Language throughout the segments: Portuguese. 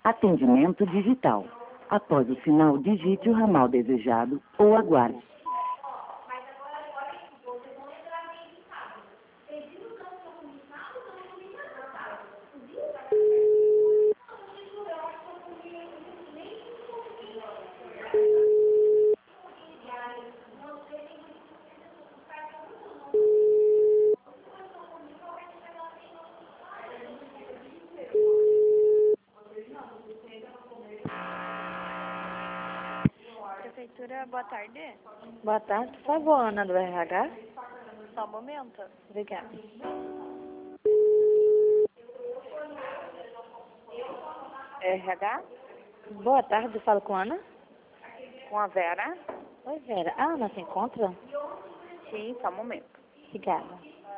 Atendimento digital. Após o sinal, digite o ramal desejado ou aguarde. Prefeitura, boa tarde. Boa tarde, por favor, Ana do RH. Só um momento. Obrigada. RH, Boa tarde, falo com a Ana. com a Vera. Oi, Vera. A Ana se encontra? Sim, só um momento. Obrigada.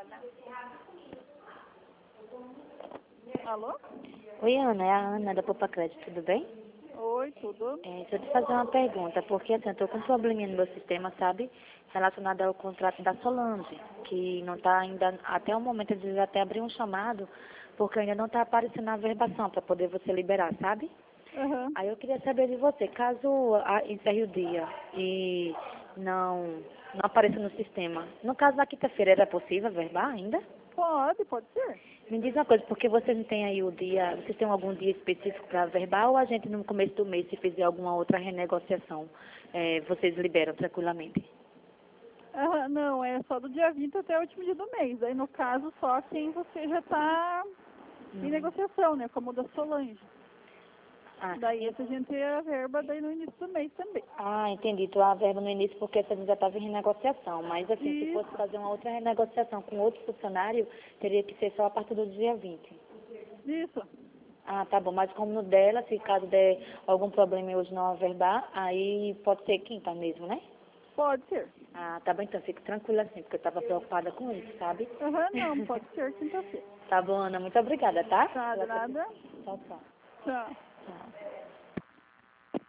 Alô? Oi, Ana, é a Ana da Poupa Crédito, tudo bem? Oi, tudo? Deixa eu te fazer uma pergunta, porque assim, eu tô com um probleminha no meu sistema, sabe? Relacionado ao contrato da Solange, que não tá ainda, até o momento eles até abrir um chamado, porque ainda não tá aparecendo a verbação para poder você liberar, sabe? Aham. Aí eu queria saber de você, caso encerre o dia e não apareça no sistema, no caso da quinta-feira, era possível verbar ainda? Pode ser. Me diz uma coisa, porque vocês não têm aí o dia, vocês têm algum dia específico para verbar ou a gente no começo do mês, se fizer alguma outra renegociação, vocês liberam tranquilamente? Aham, não, é só do dia 20 até o último dia do mês. Aí, no caso, só quem você já está em negociação, né? Como o da Solange. Ah, Daí, essa gente tem a verba daí no início do mês também. entendi. Tu a verba no início porque essa já estava em renegociação, mas assim, se Isso. fosse fazer uma outra renegociação com outro funcionário, teria que ser só a partir do dia 20. Isso. Ah, tá bom, mas como no dela, se caso der algum problema e hoje não averbar, aí pode ser quinta mesmo, né? Pode ser. Ah, tá bom, então fico tranquila assim, porque eu estava preocupada com isso, sabe? Aham, não, pode ser quinta-feira. Tá bom, Ana, muito obrigada, tá? Nada, nada. Tchau, tchau. Tchau. Tchau.